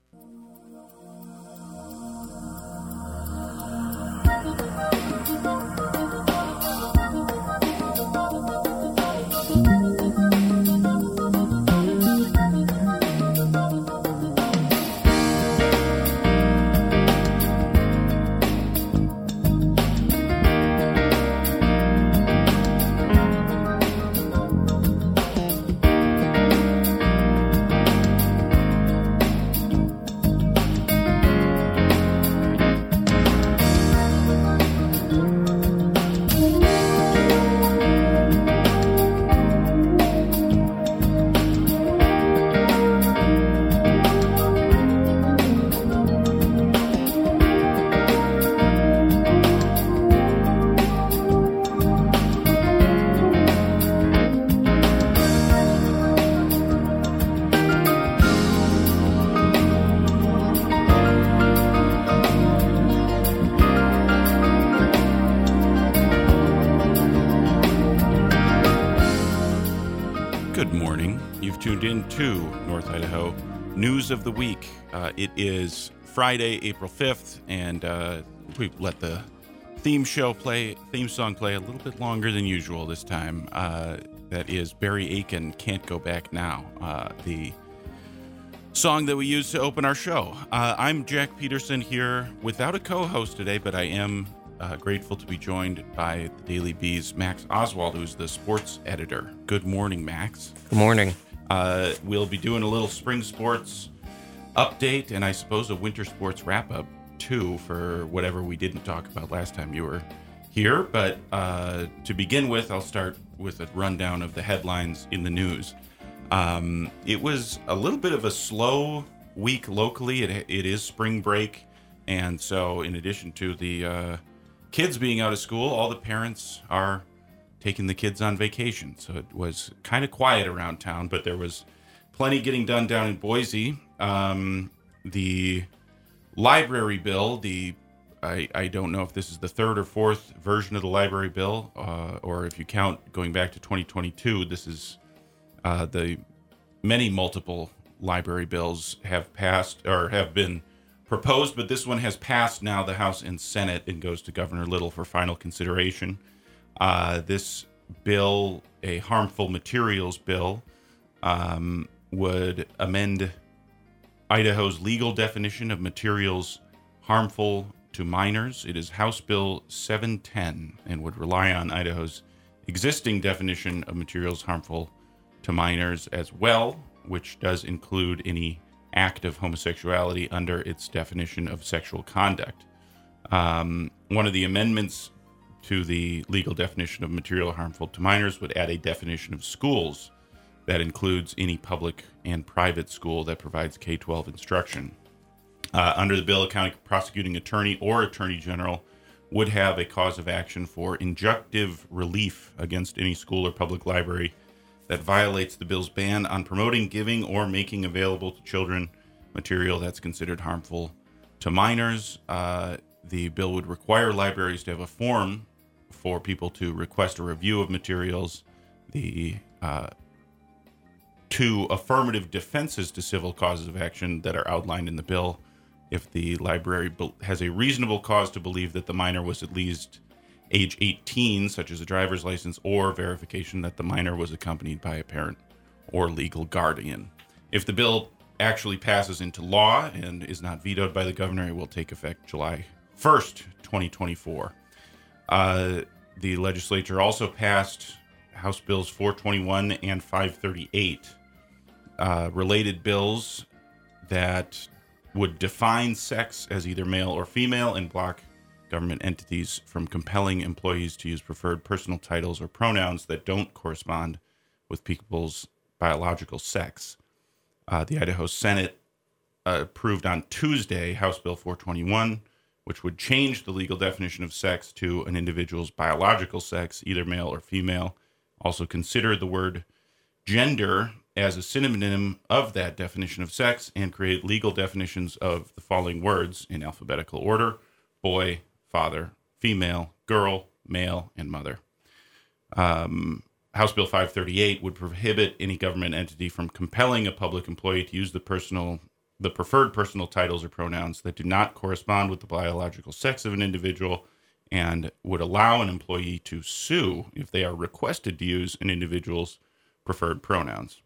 Tuned in to North Idaho News of the Week. It is Friday, April 5th, and we let the theme song play a little bit longer than usual this time. That is Barry Aiken, Can't Go Back Now, the song that we use to open our show. I'm Jack Peterson here without a co-host today, but I am grateful to be joined by the Daily Bee's Max Oswald, who's the sports editor. Good morning, Max. Good morning. We'll be doing a little spring sports update and I suppose a winter sports wrap-up, too, for whatever we didn't talk about last time you were here. But to begin with, I'll start with a rundown of the headlines in the news. It was a little bit of a slow week locally. It is spring break, and so in addition to the kids being out of school, all the parents are taking the kids on vacation. So it was kind of quiet around town, but there was plenty getting done down in Boise. The library bill, I don't know if this is the third or fourth version of the library bill, or if you count going back to 2022, this is the many multiple library bills have passed or have been proposed, but this one has passed now the House and Senate and goes to Governor Little for final consideration. This bill, a harmful materials bill, would amend Idaho's legal definition of materials harmful to minors. It is House Bill 710 and would rely on Idaho's existing definition of materials harmful to minors as well, which does include any act of homosexuality under its definition of sexual conduct. One of the amendments to the legal definition of material harmful to minors would add a definition of schools that includes any public and private school that provides K-12 instruction. Under the bill, a county prosecuting attorney or attorney general would have a cause of action for injunctive relief against any school or public library that violates the bill's ban on promoting, giving, or making available to children material that's considered harmful to minors. The bill would require libraries to have a form for people to request a review of materials. The two affirmative defenses to civil causes of action that are outlined in the bill: if the library has a reasonable cause to believe that the minor was at least age 18, such as a driver's license, or verification that the minor was accompanied by a parent or legal guardian. If the bill actually passes into law and is not vetoed by the governor, it will take effect July 1st, 2024. The legislature also passed House Bills 421 and 538, related bills that would define sex as either male or female and block government entities from compelling employees to use preferred personal titles or pronouns that don't correspond with people's biological sex. The Idaho Senate approved on Tuesday House Bill 421, which would change the legal definition of sex to an individual's biological sex, either male or female. Also consider the word gender as a synonym of that definition of sex and create legal definitions of the following words in alphabetical order: boy, father, female, girl, male, and mother. House Bill 538 would prohibit any government entity from compelling a public employee to use the personal the preferred personal titles or pronouns that do not correspond with the biological sex of an individual, and would allow an employee to sue if they are requested to use an individual's preferred pronouns.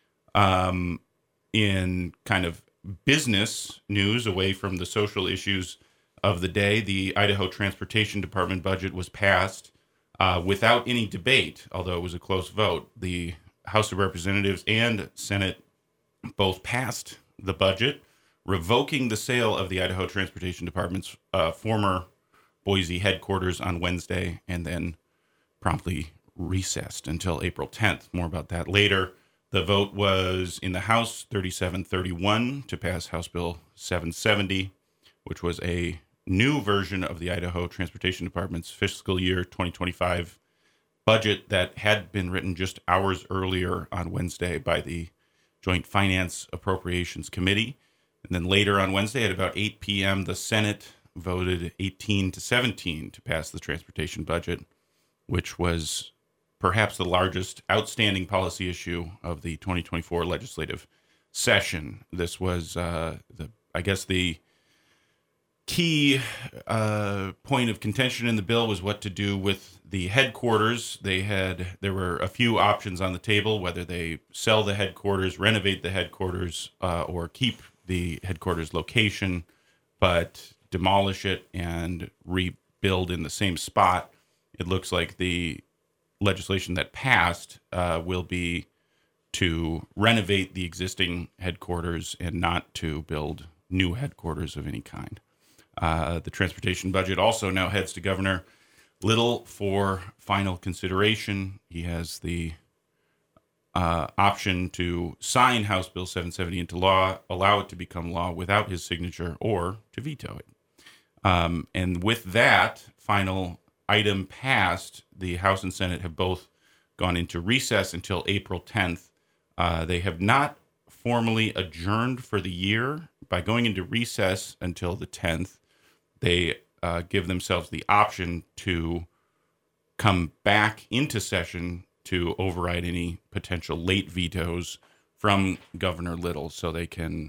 In kind of business news, away from the social issues of the day, the Idaho Transportation Department budget was passed without any debate, although it was a close vote. The House of Representatives and Senate both passed the budget, revoking the sale of the Idaho Transportation Department's former Boise headquarters on Wednesday, and then promptly recessed until April 10th. More about that later. The vote was in the House 37-31 to pass House Bill 770, which was a new version of the Idaho Transportation Department's fiscal year 2025 budget that had been written just hours earlier on Wednesday by the Joint Finance Appropriations Committee. And then later on Wednesday at about 8 p.m., the Senate voted 18-17 to pass the transportation budget, which was perhaps the largest outstanding policy issue of the 2024 legislative session. This was, the key point of contention in the bill was what to do with the headquarters. There were a few options on the table, whether they sell the headquarters, renovate the headquarters, or keep the headquarters location, but demolish it and rebuild in the same spot. It looks like the legislation that passed will be to renovate the existing headquarters and not to build new headquarters of any kind. The transportation budget also now heads to Governor Little for final consideration. He has the option to sign House Bill 770 into law, allow it to become law without his signature, or to veto it. And with that final item passed, the House and Senate have both gone into recess until April 10th. They have not formally adjourned for the year. By going into recess until the 10th, they give themselves the option to come back into session to override any potential late vetoes from Governor Little, so they can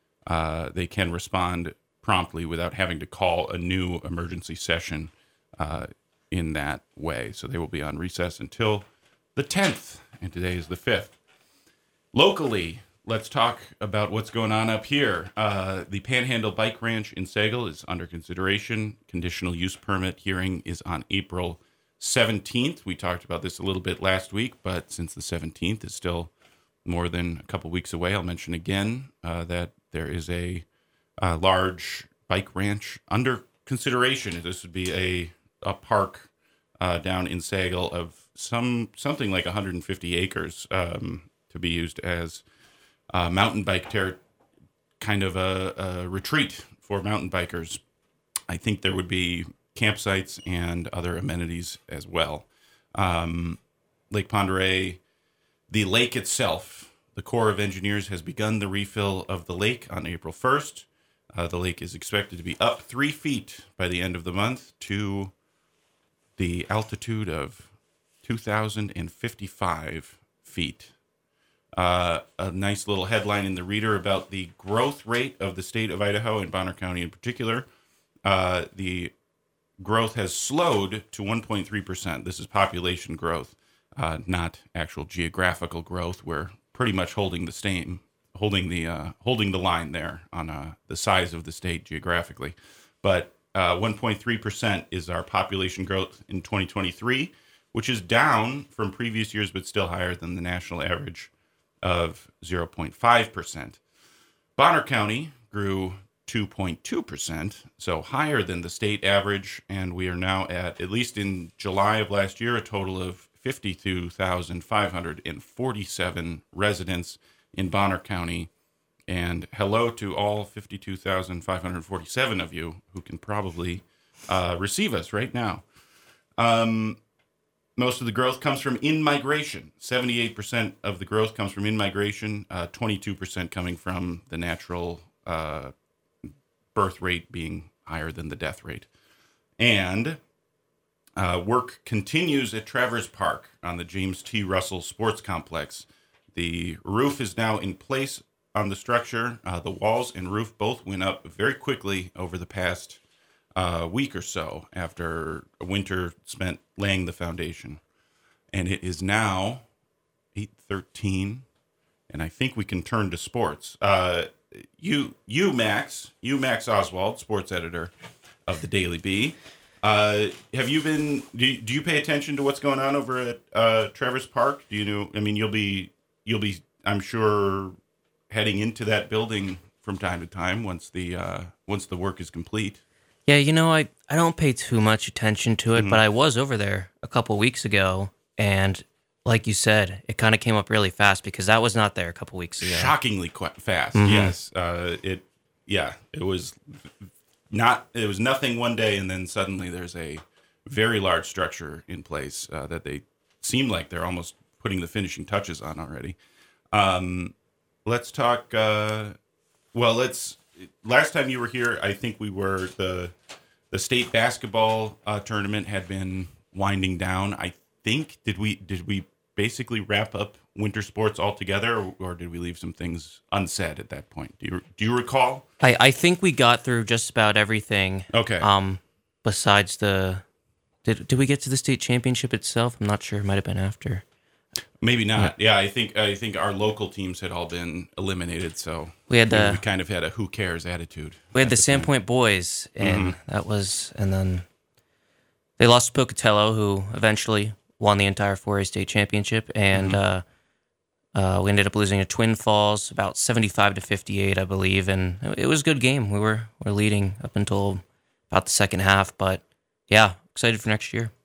respond promptly without having to call a new emergency session in that way. So they will be on recess until the 10th, and today is the 5th. Locally, let's talk about what's going on up here. The Panhandle Bike Ranch in Sagal is under consideration. Conditional use permit hearing is on April 17th. We talked about this a little bit last week, but since the 17th is still more than a couple weeks away, I'll mention again that there is a large bike ranch under consideration. This would be a park down in Sagal of something like 150 acres to be used as mountain bike kind of a retreat for mountain bikers. I think there would be campsites and other amenities as well. Lake Pend Oreille, the lake itself, the Corps of Engineers has begun the refill of the lake on April 1st. The lake is expected to be up 3 feet by the end of the month to the altitude of 2,055 feet. A nice little headline in the Reader about the growth rate of the state of Idaho and Bonner County in particular. The growth has slowed to 1.3%. This is population growth, not actual geographical growth. We're pretty much holding the line there on the size of the state geographically. But 1.3% is our population growth in 2023, which is down from previous years, but still higher than the national average of 0.5%. Bonner County grew 2.2%, so higher than the state average, and we are now at least in July of last year, a total of 52,547 residents in Bonner County. And hello to all 52,547 of you who can probably receive us right now. Most of the growth comes from in-migration. 78% of the growth comes from in-migration, 22% coming from the natural birth rate being higher than the death rate. And work continues at Travers Park on the James T. Russell Sports Complex. The roof is now in place on the structure. The walls and roof both went up very quickly over the past week or so after a winter spent laying the foundation. And it is now 8:13, and I think we can turn to sports. Max Oswald, sports editor of the Daily Bee. Have you been? Do you pay attention to what's going on over at Traverse Park? Do you know? I mean, you'll be. I'm sure heading into that building from time to time once the work is complete. Yeah, I don't pay too much attention to it, but I was over there a couple weeks ago, and like you said, it kind of came up really fast because that was not there a couple weeks ago. Shockingly fast. Yes. It was not. It was nothing one day, and then suddenly there's a very large structure in place that they seem like they're almost putting the finishing touches on already. Let's talk. Last time you were here, I think we were the state basketball tournament had been winding down. I think did we basically wrap up winter sports altogether, or did we leave some things unsaid at that point? Do you recall? I think we got through just about everything. Okay. Besides did we get to the state championship itself? I'm not sure. It might have been after. Maybe not. Yeah, I think our local teams had all been eliminated, so we kind of had a who cares attitude. We had the Sandpoint boys, and and then they lost to Pocatello, who eventually won the entire 4A state championship, and we ended up losing to Twin Falls about 75-58, I believe, and it was a good game. We were leading up until about the second half, but yeah, excited for next year.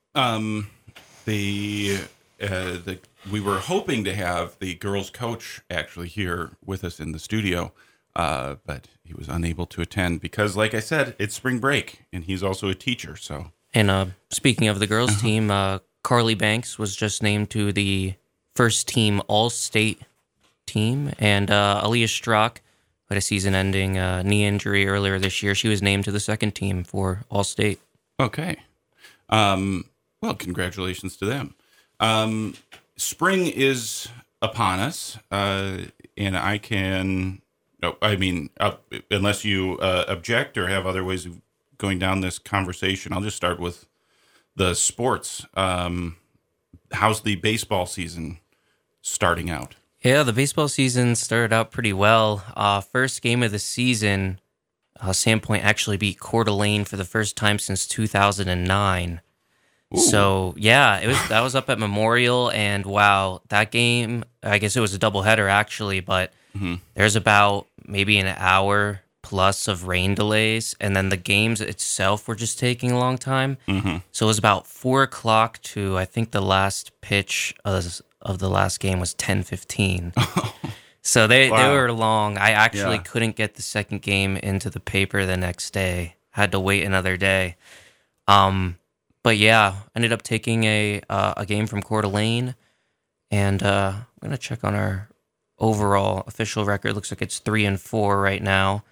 We were hoping to have the girls' coach actually here with us in the studio, but he was unable to attend because, like I said, it's spring break, and he's also a teacher. So, and speaking of the girls' team, Carly Banks was just named to the first team All-State team, and Aaliyah Strock had a season-ending knee injury earlier this year. She was named to the second team for All-State. Okay. Well, congratulations to them. Spring is upon us, and I can. Unless you object or have other ways of going down this conversation, I'll just start with the sports. How's the baseball season starting out? Yeah, the baseball season started out pretty well. First game of the season, Sandpoint actually beat Coeur d'Alene for the first time since 2009. Ooh. So yeah, that was up at Memorial, and wow, that game. I guess it was a doubleheader actually, but there's about maybe an hour plus of rain delays, and then the games itself were just taking a long time. So it was about 4:00 to I think the last pitch of the last game was 10:15. So they were long. I actually couldn't get the second game into the paper the next day. Had to wait another day. But yeah, ended up taking a game from Coeur d'Alene, and I'm gonna check on our overall official record. Looks like it's 3-4 right now.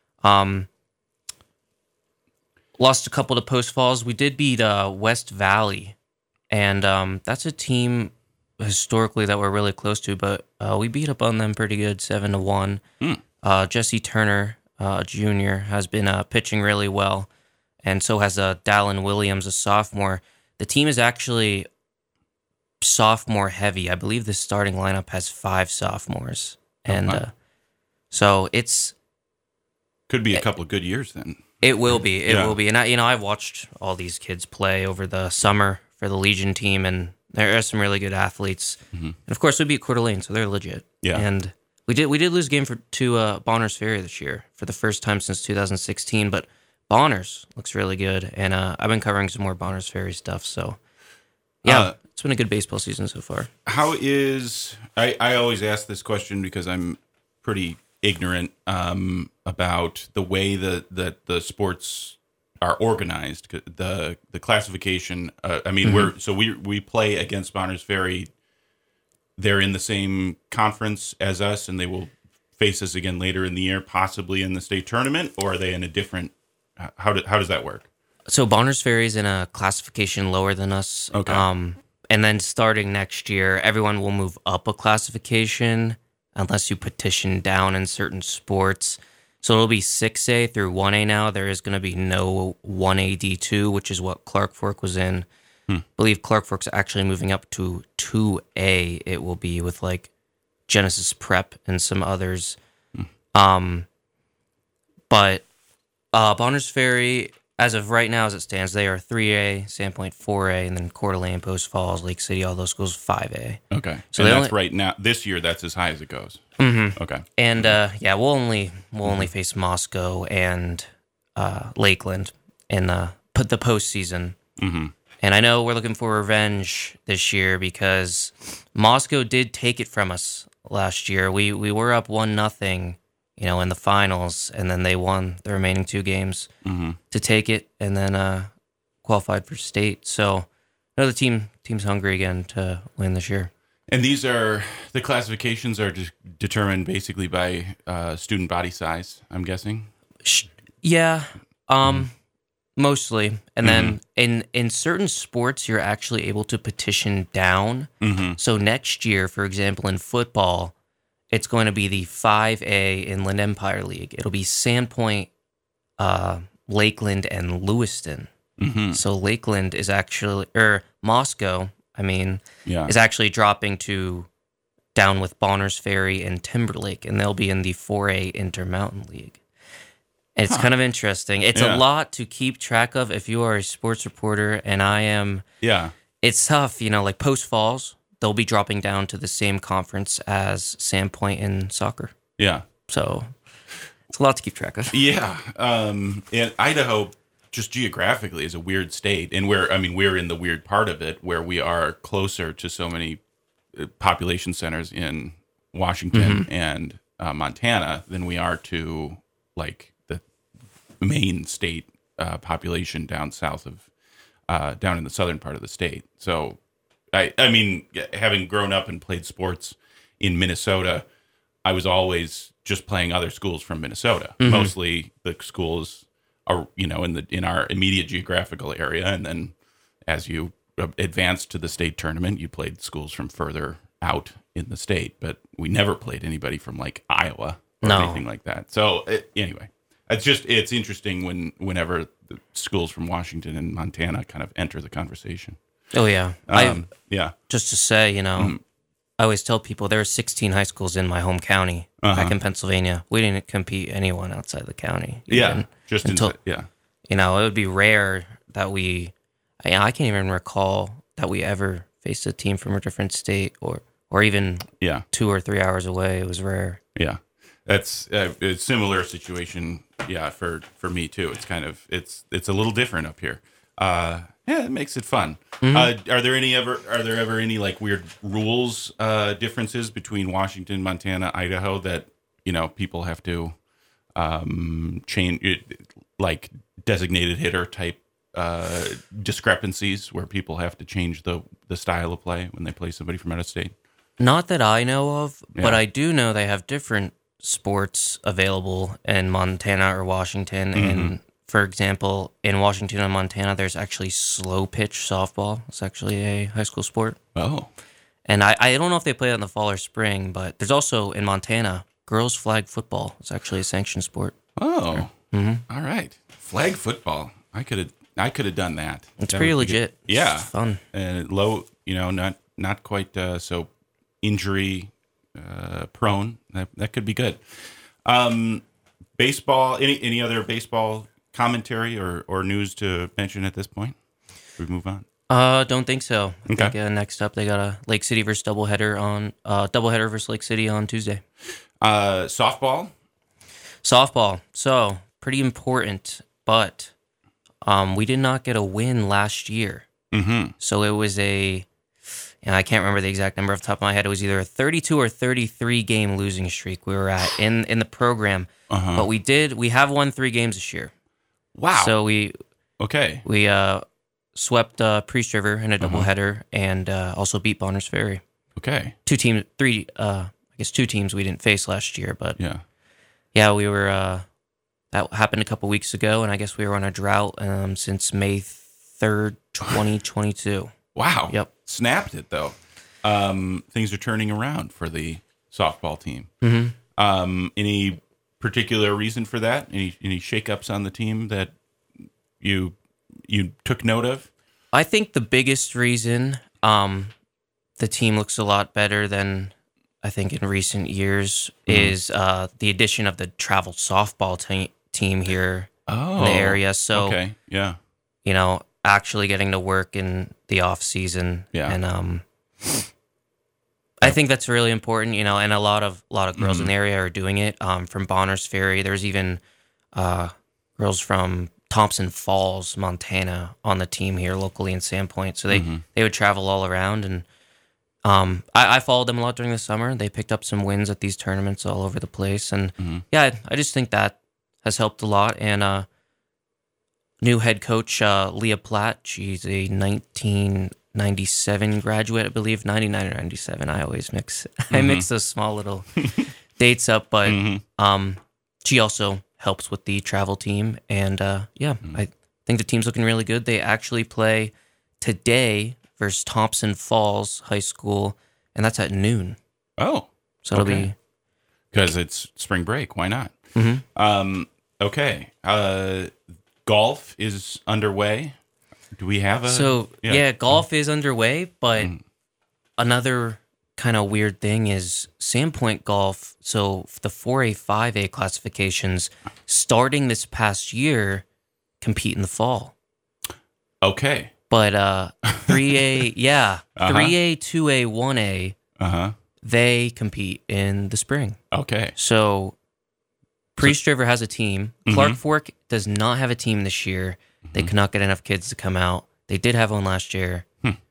Lost a couple to Post Falls. We did beat West Valley, and that's a team historically that we're really close to, but we beat up on them pretty good, 7-1. Jesse Turner, Jr., has been pitching really well. And so has Dallin Williams, a sophomore. The team is actually sophomore heavy. I believe the starting lineup has 5 sophomores. And so it's... Could be a couple of good years then. It will be. It will be. And I've watched all these kids play over the summer for the Legion team, and there are some really good athletes. And of course, we beat Coeur d'Alene, so they're legit. Yeah. And we did lose a game to Bonners Ferry this year for the first time since 2016, but Bonners looks really good, and I've been covering some more Bonners Ferry stuff, so yeah, it's been a good baseball season so far. How is... I always ask this question because I'm pretty ignorant about the way that the sports are organized, the classification. We play against Bonners Ferry. They're in the same conference as us, and they will face us again later in the year, possibly in the state tournament, or are they in a different... How does that work? So Bonners Ferry is in a classification lower than us. Okay. And then starting next year, everyone will move up a classification. unless you petition down in certain sports. So it'll be 6A through 1A now. There is going to be no 1A D2, which is what Clark Fork was in. I believe Clark Fork's actually moving up to 2A. It will be with like Genesis Prep and some others. But Bonners Ferry, as of right now, as it stands, they are 3A, Sandpoint 4A, and then Coeur d'Alene, Post Falls, Lake City, all those schools 5A. Okay. So that's right now. This year, that's as high as it goes. Mm-hmm. Okay. And we'll only face Moscow and Lakeland in the postseason. Mm-hmm. And I know we're looking for revenge this year because Moscow did take it from us last year. We were up 1-0, in the finals, and then they won the remaining 2 games to take it, and then qualified for state. So another team's hungry again to win this year. And these are the classifications are just determined basically by student body size, I'm guessing. Yeah, mostly. And then in certain sports, you're actually able to petition down. So next year, for example, in football, it's going to be the 5A Inland Empire League. It'll be Sandpoint, Lakeland, and Lewiston. So Lakeland is actually, Moscow, is actually dropping to down with Bonners Ferry and Timberlake, and they'll be in the 4A Intermountain League. And it's kind of interesting. It's a lot to keep track of if you are a sports reporter, and I am. Yeah. It's tough, like Post Falls, they'll be dropping down to the same conference as Sandpoint in soccer. Yeah. So it's a lot to keep track of. Yeah. And Idaho, just geographically, is a weird state. And we're in the weird part of it where we are closer to so many population centers in Washington and Montana than we are to, like, the main state population down south of, down in the southern part of the state. So, having grown up and played sports in Minnesota, I was always just playing other schools from Minnesota. Mostly the schools are, in our immediate geographical area. And then as you advanced to the state tournament, you played schools from further out in the state. But we never played anybody from like Iowa or anything like that. So anyway, it's interesting whenever the schools from Washington and Montana kind of enter the conversation. Oh, yeah. Just to say, Mm-hmm. I always tell people there are 16 high schools in my home county back in Pennsylvania. We didn't compete anyone outside the county. Just until, yeah. It would be rare that I can't even recall that we ever faced a team from a different state or even 2 or 3 hours away. It was rare. Yeah. That's a similar situation. Yeah. For me too. It's kind of, it's a little different up here. It makes it fun. Are there ever any like weird rules differences between Washington, Montana, Idaho that people have to change, like designated hitter type discrepancies where people have to change the style of play when they play somebody from out of state? Not that I know of, but I do know they have different sports available in Montana or Washington. And for example, in Washington and Montana, there's actually slow pitch softball. It's actually a high school sport. Oh. And I don't know if they play it in the fall or spring, but there's also in Montana, girls flag football. It's actually a sanctioned sport. Oh. All right. Flag football. I could have done that. It's pretty legit. Yeah. It's fun. And low, not quite so injury prone. That could be good. Baseball, any other baseball commentary or news to mention at this point? Should we move on? Don't think so. I think next up they got a Lake City versus doubleheader versus Lake City on Tuesday. Softball. So pretty important, but we did not get a win last year. So it was I can't remember the exact number off the top of my head. It was either a 32 or 33 game losing streak we were at in the program. But we have won 3 games this year. Wow. So we swept Priest River in a doubleheader and also beat Bonners Ferry. Okay. 2 teams we didn't face last year, but we were that happened a couple weeks ago, and I guess we were on a drought since May 3rd, 2022. Wow. Yep. Snapped it though. Things are turning around for the softball team. Mm-hmm. Any particular reason for that? Any shakeups on the team that you took note of? I think the biggest reason the team looks a lot better than I think in recent years is the addition of the travel softball team here in the area. So, okay, yeah, actually getting to work in the off season, yeah, and I think that's really important. And a lot of girls in the area are doing it. From Bonners Ferry, there's even girls from Thompson Falls, Montana, on the team here locally in Sandpoint. So they would travel all around, and I followed them a lot during the summer. They picked up some wins at these tournaments all over the place, and I just think that has helped a lot. And new head coach Leah Platt, she's a 1997 graduate, I believe, 99 or 97. I always mix those small little dates up, but she also helps with the travel team, and I think the team's looking really good. They actually play today versus Thompson Falls High School, and that's at noon. Oh, so it'll be because it's spring break. Why not? Okay. Golf is underway. Do we have a... So, golf is underway, but another kind of weird thing is Sandpoint Golf, so the 4A, 5A classifications, starting this past year, compete in the fall. Okay. But 3A, 3A, 2A, 1A, they compete in the spring. Okay. So Priest River has a team. Clark Fork does not have a team this year. They could not get enough kids to come out. They did have one last year.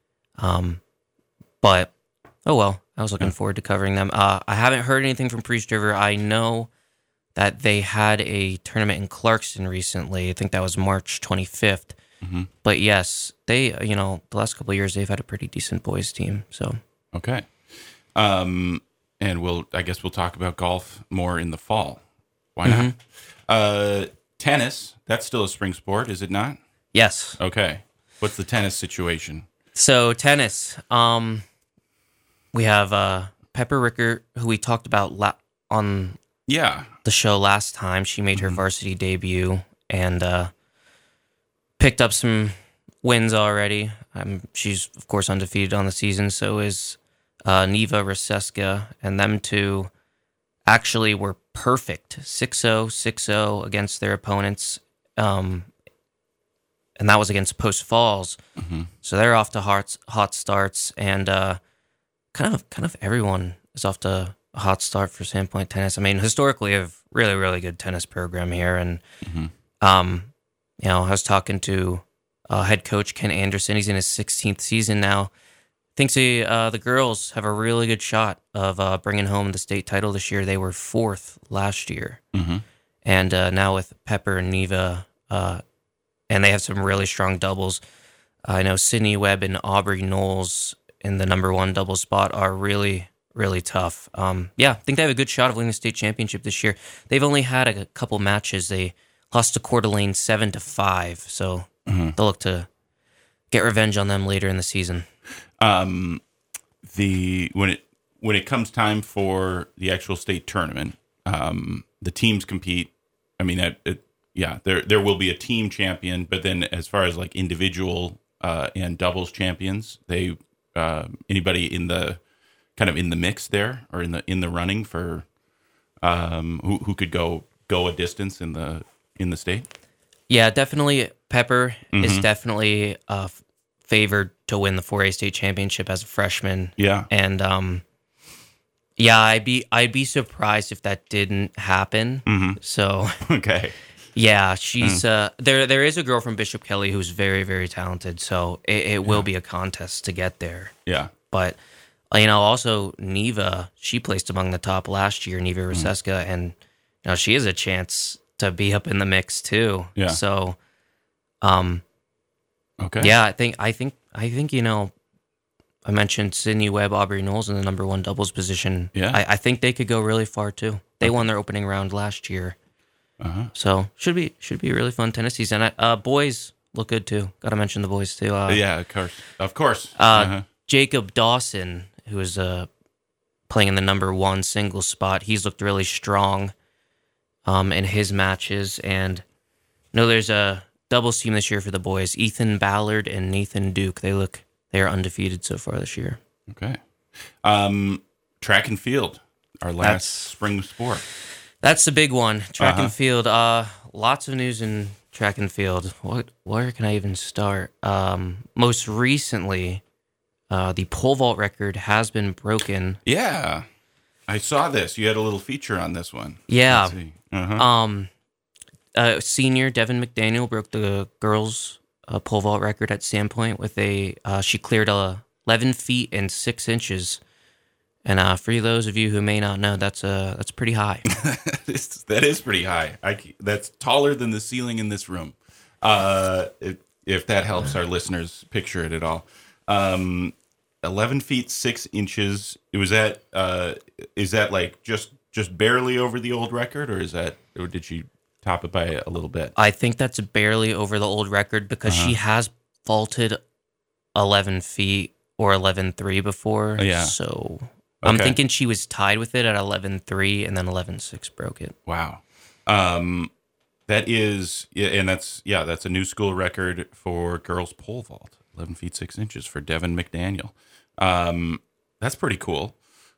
But, oh well, I was looking forward to covering them. I haven't heard anything from Priest River. I know that they had a tournament in Clarkston recently. I think that was March 25th. But yes, they, the last couple of years, they've had a pretty decent boys team. So okay. And I guess we'll talk about golf more in the fall. Why not? Tennis, that's still a spring sport, is it not? Yes. Okay. What's the tennis situation? So tennis, we have Pepper Rickert, who we talked about on the show last time. She made her varsity debut and picked up some wins already. She's, of course, undefeated on the season. So is Neva Raseska, and them two actually were perfect. 6-0, 6-0 against their opponents. And that was against Post Falls. So they're off to hot starts, and kind of everyone is off to a hot start for Sandpoint Tennis. I mean, historically, we have a really, really good tennis program here, and I was talking to head coach Ken Anderson. He's in his 16th season now. Thinks the girls have a really good shot of bringing home the state title this year. They were 4th last year, and now with Pepper and Neva, and they have some really strong doubles. I know Sydney Webb and Aubrey Knowles in the number 1 double spot are really, really tough. I think they have a good shot of winning the state championship this year. They've only had a couple matches. They lost to Coeur d'Alene 7-5, so they'll look to get revenge on them later in the season. When it comes time for the actual state tournament, the teams compete. I mean, there will be a team champion, but then as far as like individual and doubles champions, they anybody in the mix there or in the running for who could go a distance in the state. Yeah, definitely. Pepper is definitely favored to win the 4A state championship as a freshman. Yeah, and I'd be surprised if that didn't happen. So okay, yeah, she's there is a girl from Bishop Kelly who's very, very talented. So it will be a contest to get there. Yeah, but also Neva, she placed among the top last year. Neva Raseska, and she has a chance to be up in the mix too. Yeah. So, okay. Yeah, I think I mentioned Sydney Webb, Aubrey Knowles in the number 1 doubles position. Yeah. I think they could go really far too. They won their opening round last year. So should be a really fun tennis season. Boys look good too. Got to mention the boys too. Yeah, of course. Jacob Dawson, who is playing in the number 1 singles spot. He's looked really strong in his matches. And there's a doubles team this year for the boys. Ethan Ballard and Nathan Duke. They are undefeated so far this year. Okay. Track and field, our last spring sport. That's the big one. Track and field. Lots of news in track and field. Where can I even start? Most recently, the pole vault record has been broken. Yeah, I saw this. You had a little feature on this one. Yeah. Senior Devin McDaniel broke the girls' pole vault record at Sandpoint with she cleared 11 feet and 6 inches. And for those of you who may not know, that's pretty high. That is pretty high. That's taller than the ceiling in this room. If that helps our listeners picture it at all. 11 feet 6 inches. Is that like just barely over the old record, or did she top it by a little bit? I think that's barely over the old record because she has vaulted 11 feet or 11.3 before. Yeah. So I'm thinking she was tied with it at 11.3 and then 11.6 broke it. Wow. That is, and that's a new school record for girls pole vault. 11 feet 6 inches for Devin McDaniel. That's pretty cool.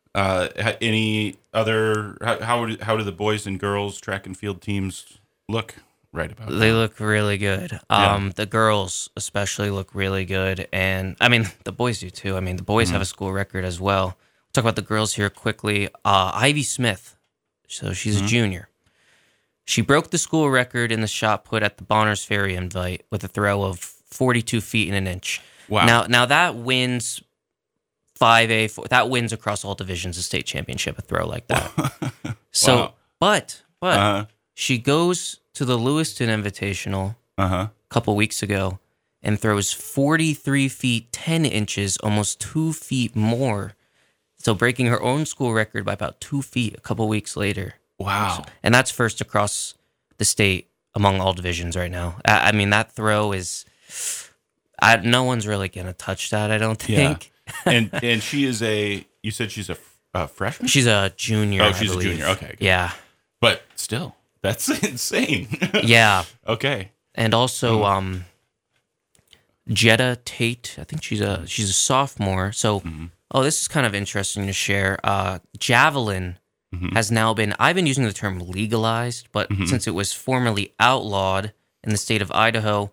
Any other? How do the boys and girls track and field teams look right about? They look really good. The girls especially look really good, and I mean the boys do too. I mean the boys have a school record as well. Talk about the girls here quickly. Ivy Smith, so she's a junior. She broke the school record in the shot put at the Bonners Ferry Invite with a throw of 42 feet and an inch. Wow! Now that wins 5A. That wins across all divisions, a state championship, a throw like that. So, but she goes to the Lewiston Invitational a couple weeks ago and throws 43 feet 10 inches, almost 2 feet more. So breaking her own school record by about 2 feet a couple weeks later. Wow. And that's first across the state among all divisions right now. I mean, that throw is... no one's really going to touch that, I don't think. Yeah. And she is you said she's a freshman? She's a junior, Oh, she's a junior. Okay. Good. Yeah. But still, that's insane. Yeah. Okay. And also, Jetta Tate, I think she's a sophomore. So, this is kind of interesting to share. Javelin has now I've been using the term legalized, but since it was formerly outlawed in the state of Idaho,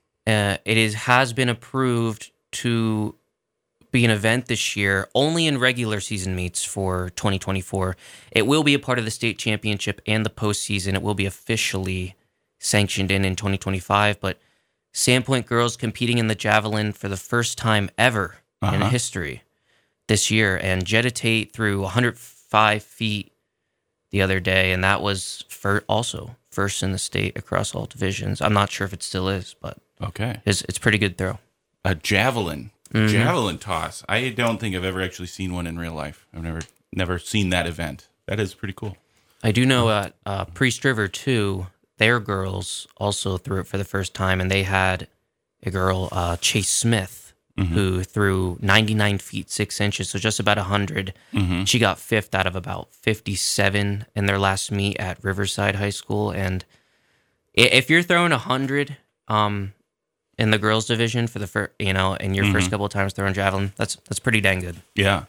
has been approved to be an event this year, only in regular season meets for 2024. It will be a part of the state championship and the postseason. It will be officially sanctioned in 2025, but Sandpoint girls competing in the javelin for the first time ever in history this year. And Jetta Tate threw 105 feet the other day, and that was also first in the state across all divisions. I'm not sure if it still is, but it's a pretty good throw. A javelin. Javelin toss. I don't think I've ever actually seen one in real life. I've never seen that event. That is pretty cool. I do know at Priest River, too, their girls also threw it for the first time, and they had a girl, Chase Smith, who threw 99 feet 6 inches, so just about 100. She got fifth out of about 57 in their last meet at Riverside High School. And if you're throwing 100 in the girls division for the first, in your first couple of times throwing javelin, that's pretty dang good. Yeah.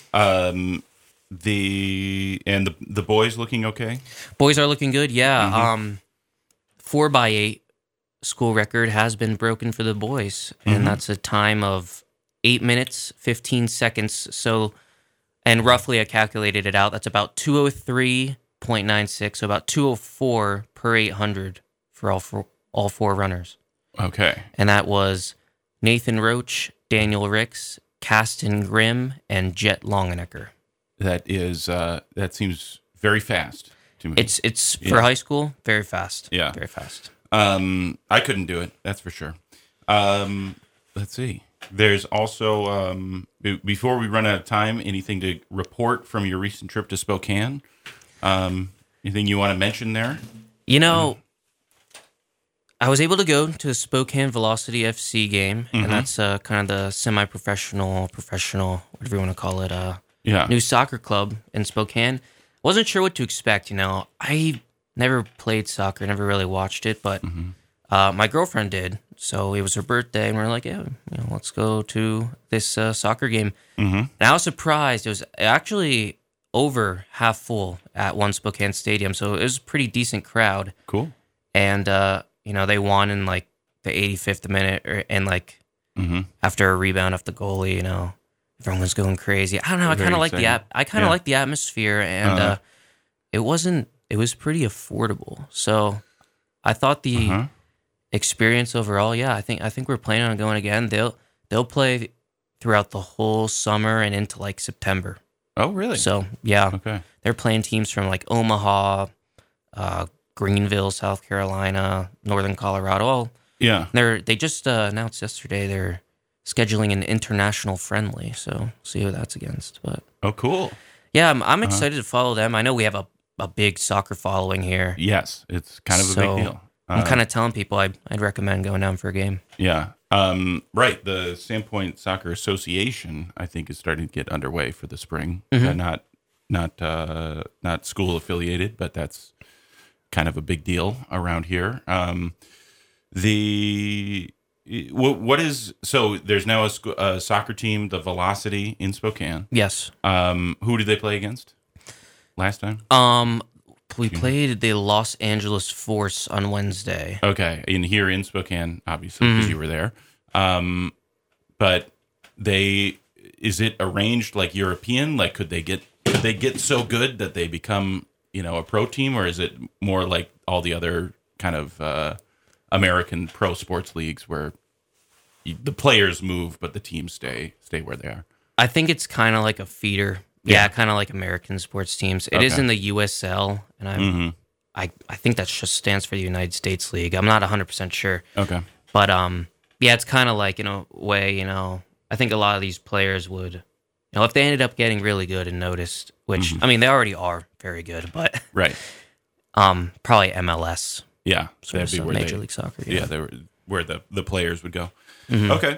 The boys looking okay? Boys are looking good. Yeah. 4x8 school record has been broken for the boys, and that's a time of 8 minutes 15 seconds. So, and roughly I calculated it out. That's about 203.96. So about 204 per 800 for all four runners. Okay. And that was Nathan Roach, Daniel Ricks, Kasten Grimm, and Jet Longenecker. That seems very fast to me. It's for high school, very fast. Yeah. Very fast. I couldn't do it, that's for sure. Let's see. There's also, before we run out of time, anything to report from your recent trip to Spokane? Anything you want to mention there? I was able to go to the Spokane Velocity FC game, and that's kind of the semi-professional, professional, whatever you want to call it, Yeah. new soccer club in Spokane. Wasn't sure what to expect. I never played soccer, never really watched it, but my girlfriend did. So it was her birthday, and we're like, yeah, let's go to this soccer game. And I was surprised. It was actually over half full at One Spokane Stadium, so it was a pretty decent crowd. Cool. And they won in like the 85th minute, and like after a rebound off the goalie, everyone was going crazy. I don't know. I kind of like like the atmosphere, and it was pretty affordable. So I thought the experience overall, I think we're planning on going again. They'll play throughout the whole summer and into like September. Oh, really? So yeah, Okay. they're playing teams from like Omaha, Greenville, South Carolina, Northern Colorado. Well, Yeah. they just announced yesterday they're scheduling an international friendly, so see who that's against. But Oh, cool. yeah, I'm excited to follow them. I know we have a big soccer following here. Yes, it's kind of a So, big deal. I'm kind of telling people I'd recommend going down for a game. Yeah. Right. The Sandpoint Soccer Association, I think, is starting to get underway for the spring. Not school affiliated, but that's kind of a big deal around here. There's now a soccer team, the Velocity in Spokane. Yes. Who did they play against last time? We played the Los Angeles Force on Wednesday. Okay, here in Spokane, obviously, because you were there. But is it arranged like European? Like, could they get so good that they become, a pro team, or is it more like all the other kind of American pro sports leagues where the players move but the teams stay where they are? I think it's kind of like a feeder. Yeah, kind of like American sports teams. It is in the USL, and I think that just stands for the United States League. I'm not 100% sure. Okay. But it's kind of like, in a way, I think a lot of these players would, if they ended up getting really good and noticed, which, I mean, they already are very good, but Right. probably MLS. Yeah. Sort of That'd be Major League Soccer. Yeah, they were where the players would go. Okay.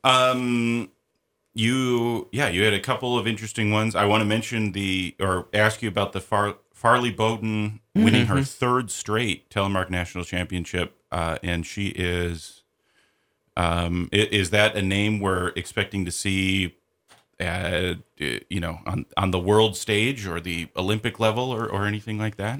You had a couple of interesting ones. I want to mention ask you about the Farley Bowden winning her third straight Telemark National Championship, and she is that a name we're expecting to see, on the world stage or the Olympic level or anything like that?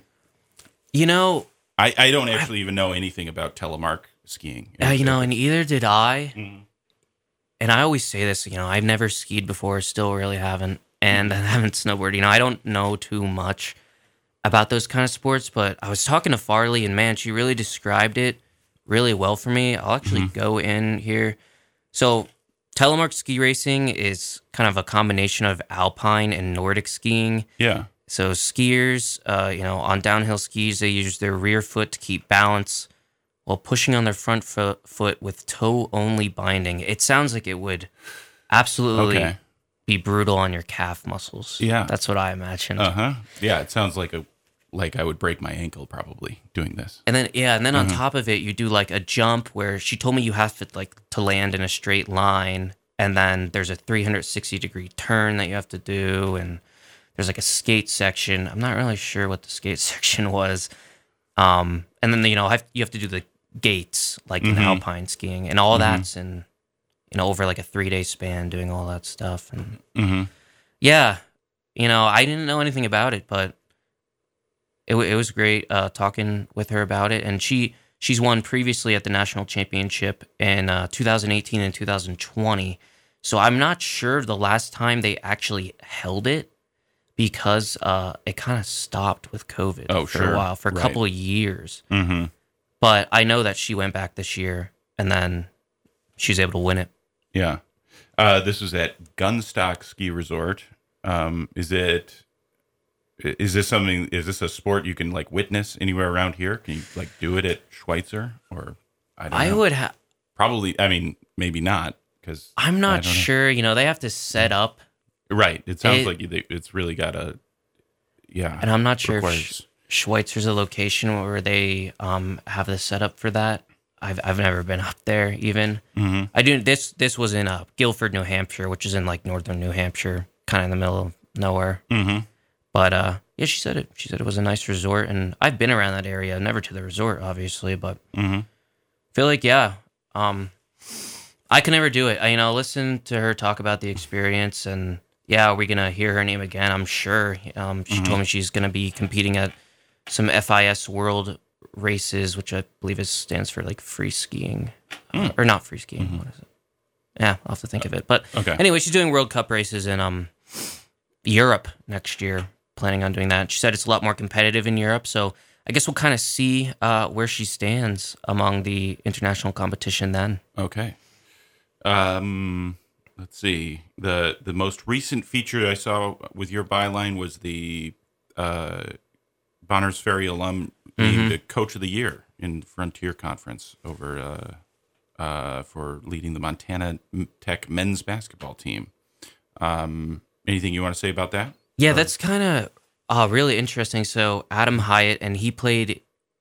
I don't actually even know anything about telemark skiing. And neither did I. And I always say this, I've never skied before, still really haven't, and I haven't snowboarded. I don't know too much about those kind of sports, but I was talking to Farley, and man, she really described it really well for me. I'll actually go in here. So telemark ski racing is kind of a combination of alpine and Nordic skiing. Yeah. So skiers, on downhill skis, they use their rear foot to keep balance while pushing on their front foot with toe-only binding. It sounds like it would absolutely be brutal on your calf muscles. Yeah. That's what I imagine. Yeah, it sounds like I would break my ankle probably doing this. And then on top of it, you do like a jump where she told me you have to land in a straight line, and then there's a 360-degree turn that you have to do, and there's like a skate section. I'm not really sure what the skate section was. And then you have to do the gates like in alpine skiing, and all that's in over like a 3-day span doing all that stuff. And I didn't know anything about it, but it was great talking with her about it. And she's won previously at the national championship in 2018 and 2020. So I'm not sure the last time they actually held it, because it kind of stopped with COVID for a while, for a couple of years. But I know that she went back this year, and then she was able to win it. Yeah. This was at Gunstock Ski Resort. Is this a sport you can like witness anywhere around here? Can you like do it at Schweitzer, or I don't know? I would have probably. I mean, maybe not, because I'm not sure. They have to set up. Right. It sounds like it's really got a. Yeah. And I'm not sure if Schweitzer's a location where they have the setup for that. I've never been up there even. I do. This was in Guilford, New Hampshire, which is in like northern New Hampshire, kind of in the middle of know her. Mm-hmm. But yeah, she said it. She said it was a nice resort, and I've been around that area. Never to the resort, obviously, but Mm-hmm. feel like I can never do it. Listen to her talk about the experience, and yeah, are we gonna hear her name again? I'm sure. She told me she's gonna be competing at some FIS World races, which I believe stands for like free skiing, or not free skiing. What is it? Yeah, I'll have to think of it. But Okay. anyway, she's doing World Cup races in Europe next year. Planning on doing that. She said it's a lot more competitive in Europe, so I guess we'll kind of see where she stands among the international competition then. Okay. Let's see. The most recent feature I named with your byline was the Bonners Ferry alum named the Coach of the Year in Frontier Conference over for leading the Montana Tech men's basketball team. Anything you want to say about that? Yeah, that's kind of really interesting. So Adam Hyatt, and he played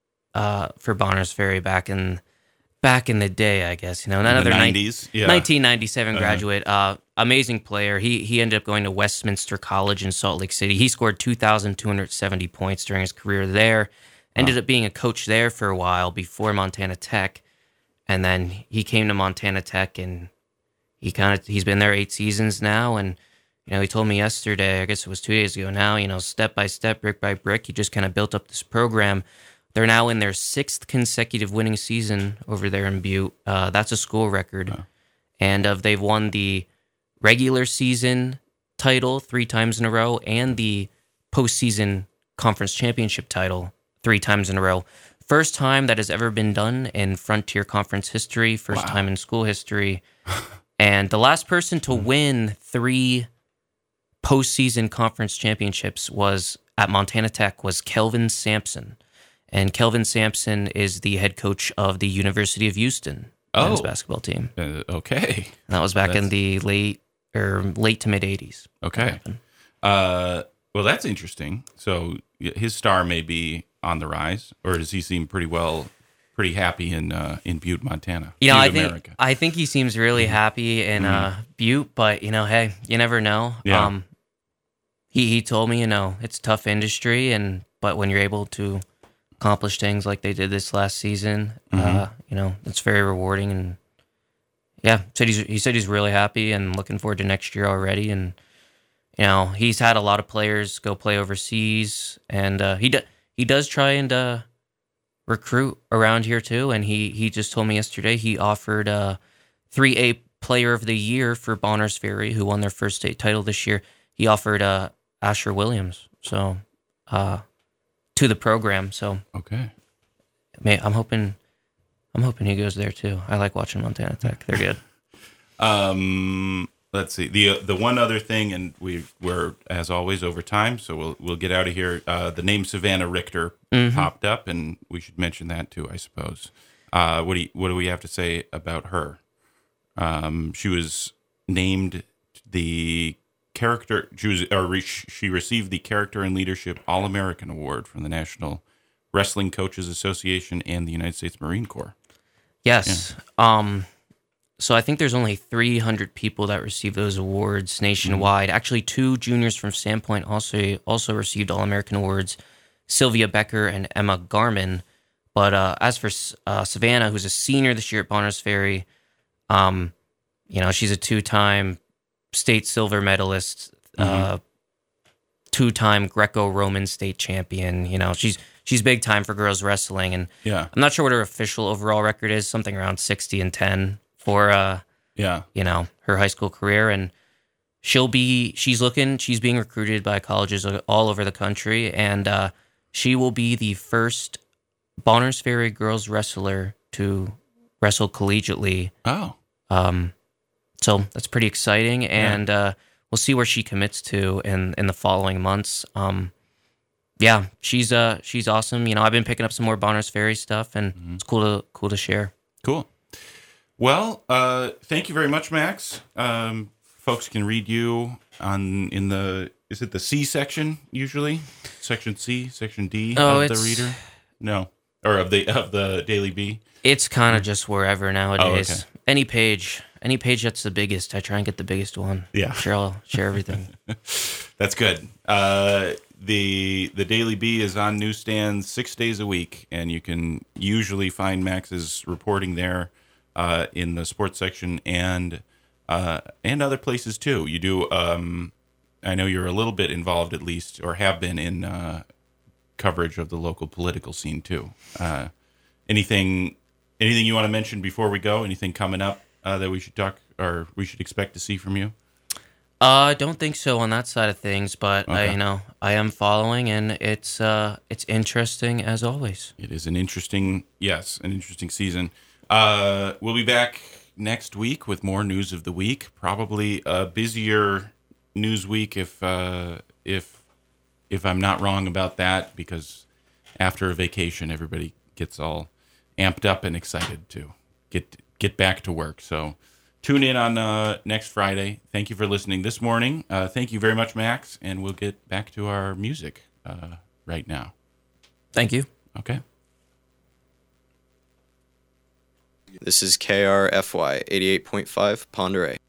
for Bonners Ferry back in the day, I guess. Another 90s, 1997 graduate, amazing player. He ended up going to Westminster College in Salt Lake City. He scored 2,270 points during his career there. Ended up being a coach there for a while before Montana Tech, and then he came to Montana Tech, and he's been there 8 seasons now, and he told me yesterday, I guess it was 2 days ago now, step by step, brick by brick, he just kind of built up this program. They're now in their 6th consecutive winning season over there in Butte. That's a school record. Wow. And they've won the regular season title 3 times in a row and the postseason conference championship title 3 times in a row. First time that has ever been done in Frontier Conference history, first time in school history. And the last person to win 3 postseason conference championships was at Montana Tech was Kelvin Sampson. And Kelvin Sampson is the head coach of the University of Houston men's basketball team. Okay. And that was back in the late to mid 80s. Okay. Well, that's interesting. So his star may be on the rise, or does he seem pretty happy in Butte, Montana? I think he seems really happy in Butte, but hey, you never know. Yeah. He told me, it's a tough industry, but when you're able to accomplish things like they did this last season, it's very rewarding. And yeah, he said he's really happy and looking forward to next year already. And he's had a lot of players go play overseas, and he does try and recruit around here too. And he just told me yesterday he offered 3A Player of the Year for Bonners Ferry, who won their first state title this year. He offered Asher Williams to the program. So okay, I'm hoping he goes there too. I like watching Montana Tech. They're good. Let's see the one other thing, and we're as always over time, so we'll get out of here. The name Savannah Richter popped up, and we should mention that too, I suppose. What do we have to say about her? She was named the character. She received the Character and Leadership All-American Award from the National Wrestling Coaches Association and the United States Marine Corps. Yes. Yeah. So I think there's only 300 people that receive those awards nationwide. Actually, 2 juniors from Sandpoint also received All-American awards, Sylvia Becker and Emma Garman. But as for Savannah, who's a senior this year at Bonners Ferry, she's a 2-time state silver medalist, 2-time Greco-Roman state champion. She's big time for girls wrestling, and yeah, I'm not sure what her official overall record is, something around 60-10 for her high school career. And she's being recruited by colleges all over the country, and she will be the first Bonners Ferry girls wrestler to wrestle collegiately. Oh. So that's pretty exciting, and we'll see where she commits to in the following months. Yeah, she's awesome. I've been picking up some more Bonners Ferry stuff, and it's cool to share. Cool. Well, thank you very much, Max. Folks can read you is it the C section usually? Section C, Section D of the Reader? No, or of the Daily Bee. It's kind of just wherever nowadays. Oh, okay. Any page any page that's the biggest, I try and get the biggest one. Yeah. Sure, I'll share everything. That's good. The Daily Bee is on newsstands 6 days a week, and you can usually find Max's reporting there in the sports section and other places too. You do. I know you're a little bit involved, at least, or have been in coverage of the local political scene too. Anything you want to mention before we go? Anything coming up that we should talk or we should expect to see from you? I don't think so on that side of things, but Okay. I am following, and it's interesting as always. It is an interesting season. We'll be back next week with more news of the week. Probably a busier news week if I'm not wrong about that, because after a vacation, everybody gets all amped up and excited to get back to work. So tune in on next Friday. Thank you for listening this morning. Thank you very much, Max, and we'll get back to our music right now. Thank you. Okay. This is KRFY 88.5 Ponderay.